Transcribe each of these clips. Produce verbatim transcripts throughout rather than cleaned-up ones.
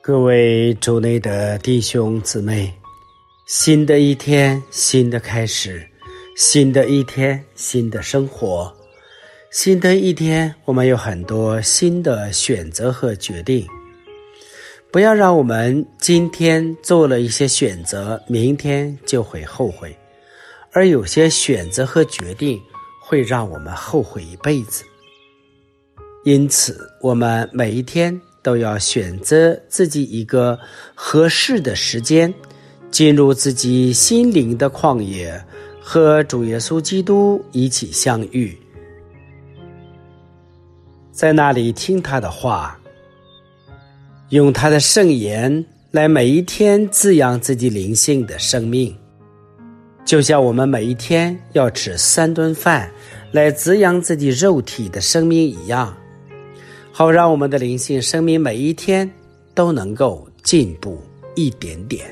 各位主内的弟兄姊妹，新的一天，新的开始，新的一天，新的生活，新的一天，我们有很多新的选择和决定。不要让我们今天做了一些选择，明天就会后悔，而有些选择和决定会让我们后悔一辈子。因此，我们每一天都要选择自己一个合适的时间，进入自己心灵的旷野，和主耶稣基督一起相遇，在那里听他的话，用他的圣言来每一天滋养自己灵性的生命，就像我们每一天要吃三顿饭来滋养自己肉体的生命一样，好让我们的灵性生命每一天都能够进步一点点。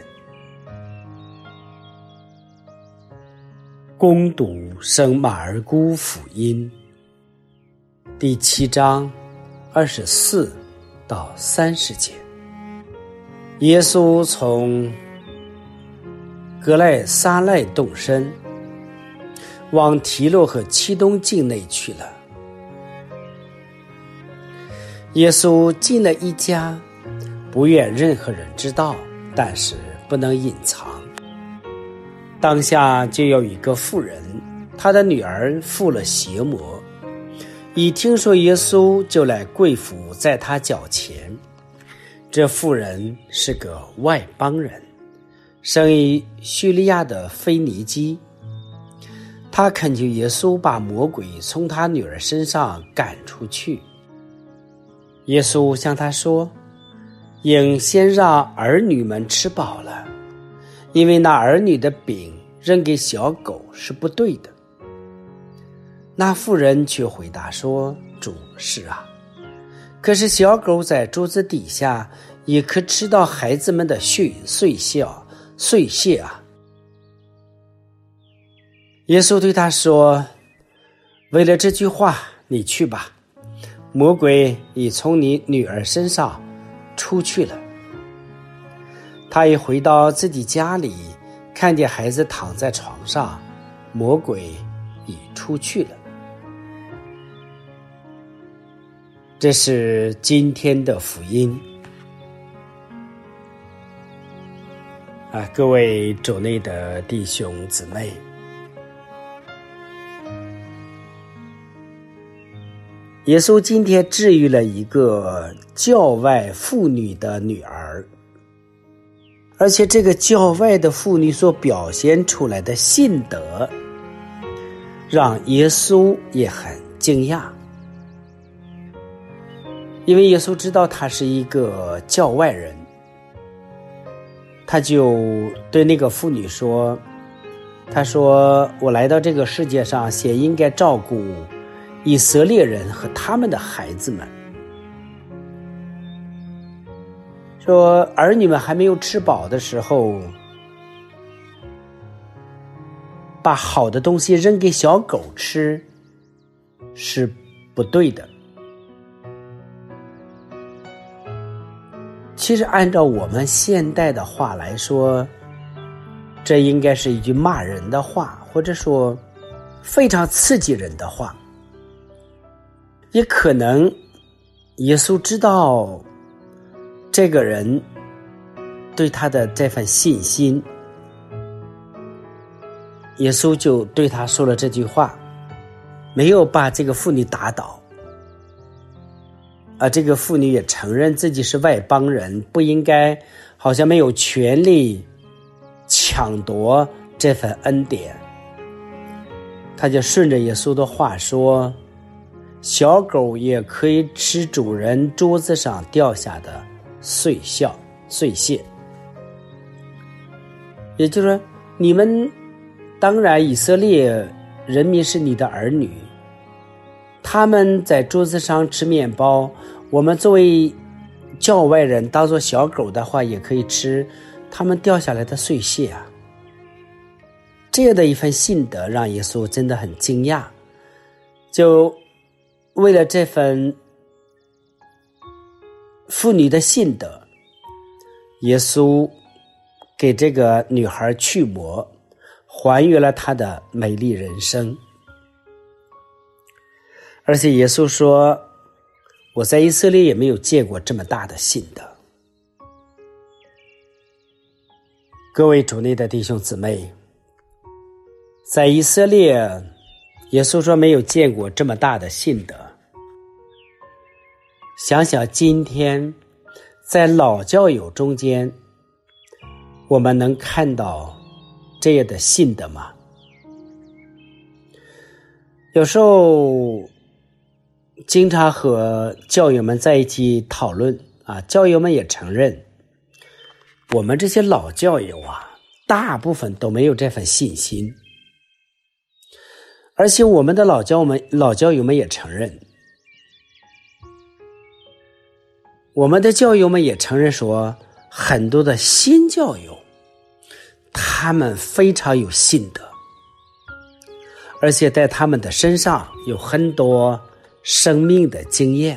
攻读圣马尔谷福音第七章二十四到三十节。耶稣从格莱撒赖动身，往提洛和漆东境内去了。耶稣进了一家，不愿任何人知道，但是不能隐藏。当下就有一个妇人，她的女儿附了邪魔，一听说耶稣，就来跪伏在他脚前。这妇人是个外邦人，生于叙利亚的腓尼基。她恳求耶稣把魔鬼从她女儿身上赶出去。耶稣向他说，应先让儿女们吃饱了，因为那儿女的饼扔给小狗是不对的。那妇人却回答说，主，是啊，可是小狗在桌子底下也可吃到孩子们的碎碎屑碎屑啊。耶稣对他说，为了这句话，你去吧，魔鬼已从你女儿身上出去了。他一回到自己家里，看见孩子躺在床上，魔鬼已出去了。这是今天的福音啊，各位主内的弟兄姊妹，耶稣今天治愈了一个教外妇女的女儿，而且这个教外的妇女所表现出来的信德，让耶稣也很惊讶。因为耶稣知道她是一个教外人，他就对那个妇女说，他说，我来到这个世界上，先应该照顾以色列人和他们的孩子们，说儿女们还没有吃饱的时候，把好的东西扔给小狗吃是不对的。其实按照我们现代的话来说，这应该是一句骂人的话，或者说非常刺激人的话。也可能耶稣知道这个人对他的这份信心，耶稣就对他说了这句话，没有把这个妇女打倒。而这个妇女也承认自己是外邦人，不应该，好像没有权利抢夺这份恩典。他就顺着耶稣的话说，小狗也可以吃主人桌子上掉下的碎屑碎屑。也就是说，你们当然以色列人民是你的儿女，他们在桌子上吃面包，我们作为教外人当作小狗的话，也可以吃他们掉下来的碎屑啊。这样的一份信德让耶稣真的很惊讶，就为了这份妇女的信德， 耶稣给这个女孩驱魔，还原了她的美丽人生。而且耶稣说，我在以色列也没有见过这么大的信德。各位主内的弟兄姊妹，在以色列，耶稣说没有见过这么大的信德。想想今天在老教友中间，我们能看到这样的信德吗？有时候经常和教友们在一起讨论啊，教友们也承认，我们这些老教友啊，大部分都没有这份信心。而且我们的老教们老教友们也承认，我们的教友们也承认说，很多的新教友他们非常有信德，而且在他们的身上有很多生命的经验。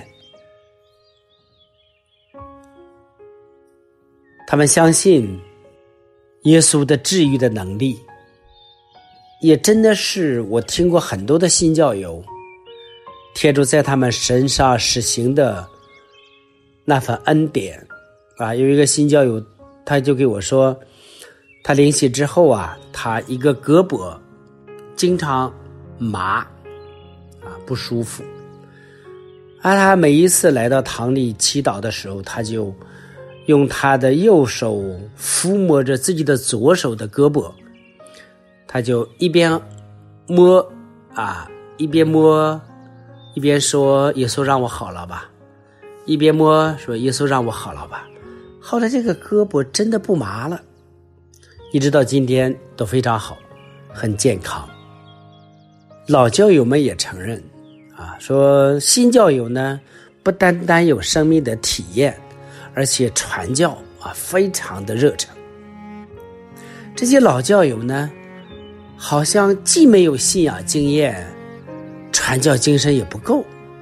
他们相信耶稣的治愈的能力，也真的是我听过很多的新教友，天主在他们身上实行的那份恩典啊。有一个新教友，他就给我说，他灵洗之后啊，他一个胳膊经常麻啊，不舒服啊。他每一次来到堂里祈祷的时候，他就用他的右手抚摸着自己的左手的胳膊，他就一边摸啊，一边摸，一边说耶稣让我好了吧，一边摸说耶稣让我好了吧。后来这个胳膊真的不麻了，一直到今天都非常好，很健康。老教友们也承认啊，说新教友呢，不单单有生命的体验，而且传教啊非常的热诚。这些老教友呢，好像既没有信仰经验，传教精神也不够。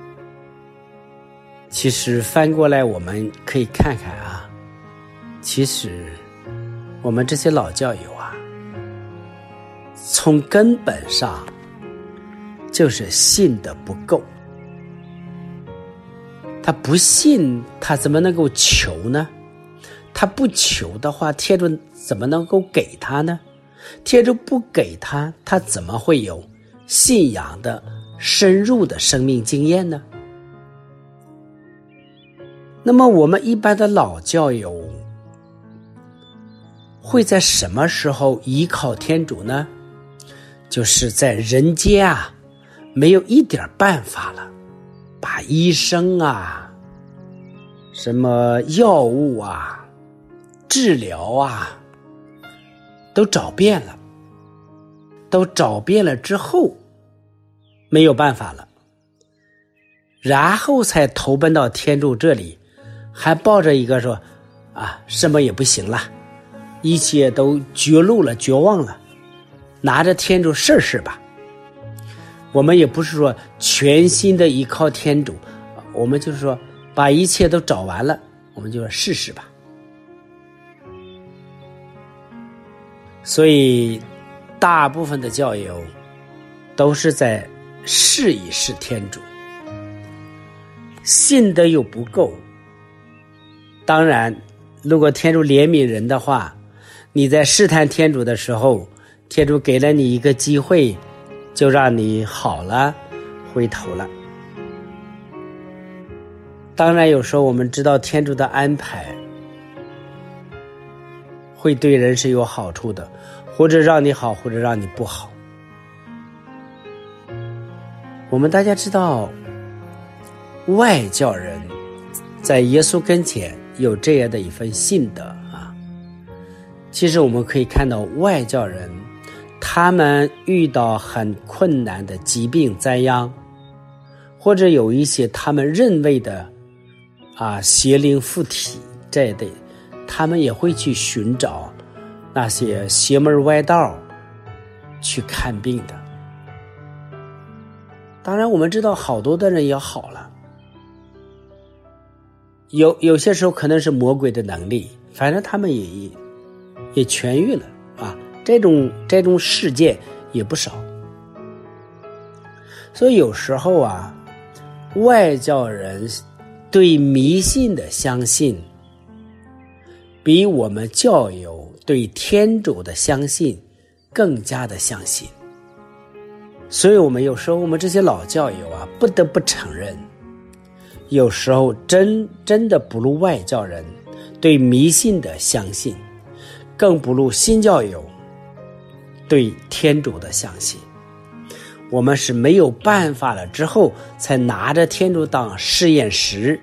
其实翻过来我们可以看看啊，其实我们这些老教友啊，从根本上就是信的不够。他不信，他怎么能够求呢？他不求的话，天主怎么能够给他呢？天主不给他，他怎么会有信仰的深入的生命经验呢？那么我们一般的老教友会在什么时候依靠天主呢？就是在人间啊没有一点办法了，把医生啊，什么药物啊，治疗啊，都找遍了，都找遍了之后，没有办法了，然后才投奔到天主这里，还抱着一个说，啊，什么也不行了，一切都绝路了，绝望了，拿着天主试试吧。我们也不是说全心的依靠天主，我们就是说把一切都找完了，我们就说试试吧。所以大部分的教友都是在试一试天主，信德又不够。当然如果天主怜悯人的话，你在试探天主的时候，天主给了你一个机会，就让你好了，回头了。当然有时候我们知道天主的安排会对人是有好处的，或者让你好，或者让你不好。我们大家知道外教人在耶稣跟前有这样的一份信德啊。其实我们可以看到外教人他们遇到很困难的疾病灾殃，或者有一些他们认为的啊邪灵附体这类，他们也会去寻找那些邪门歪道去看病的。当然我们知道好多的人也好了，有有些时候可能是魔鬼的能力， 反正他们也也痊愈了啊，这种这种事件也不少。所以有时候啊，外教人对迷信的相信，比我们教友对天主的相信更加的相信。所以我们有时候我们这些老教友啊，不得不承认，有时候真真的不如外教人对迷信的相信，更不如新教友对天主的相信。我们是没有办法了之后，才拿着天主当试验石，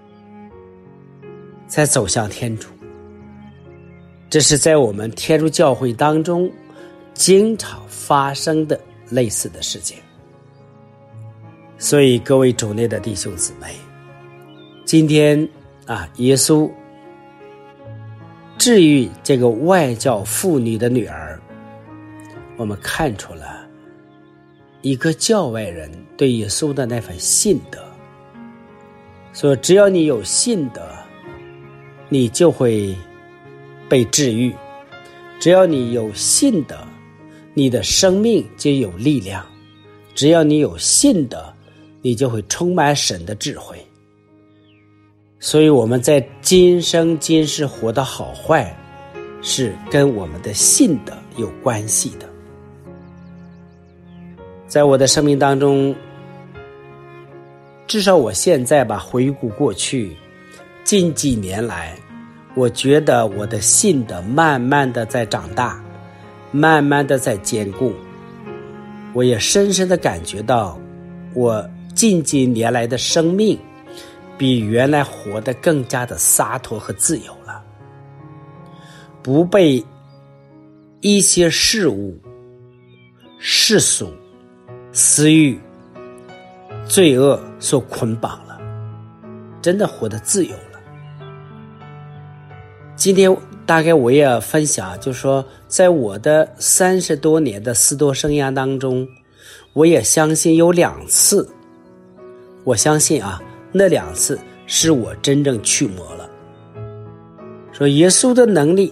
才走向天主。这是在我们天主教会当中经常发生的类似的事情。所以各位主内的弟兄姊妹，今天啊，耶稣治愈这个外教妇女的女儿，我们看出了一个教外人对耶稣的那份信德。所以只要你有信德，你就会被治愈；只要你有信德，你的生命就有力量；只要你有信德，你就会充满神的智慧。所以我们在今生今世活得好坏，是跟我们的信德有关系的。在我的生命当中，至少我现在吧，回顾过去近几年来，我觉得我的信德慢慢的在长大，慢慢的在坚固。我也深深的感觉到，我近几年来的生命比原来活得更加的洒脱和自由了，不被一些事物、世俗、私欲、罪恶所捆绑了，真的活得自由了。今天大概我也分享，就是说在我的三十多年的司铎生涯当中，我也相信有两次，我相信啊，那两次是我真正驱魔了。说耶稣的能力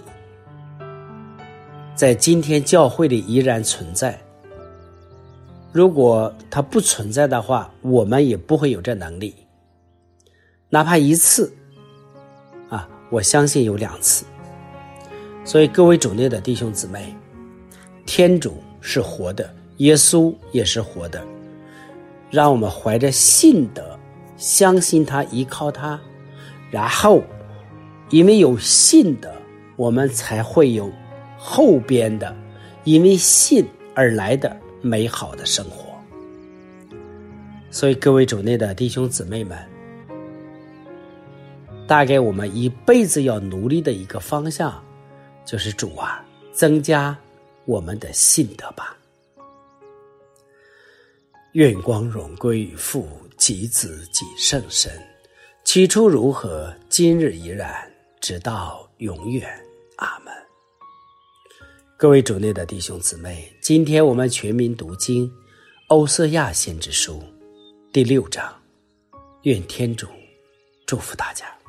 在今天教会里依然存在，如果它不存在的话，我们也不会有这能力。哪怕一次啊，我相信有两次。所以各位主内的弟兄姊妹，天主是活的，耶稣也是活的，让我们怀着信德相信他，依靠他，然后因为有信德，我们才会有后边的因为信而来的美好的生活。所以各位主内的弟兄姊妹们，大概我们一辈子要努力的一个方向，就是主啊，增加我们的信德吧。愿光荣归于父及子及圣神，起初如何，今日依然，直到永远。阿们。各位主内的弟兄姊妹，今天我们全民读经欧瑟亚先知书第六章，愿天主祝福大家。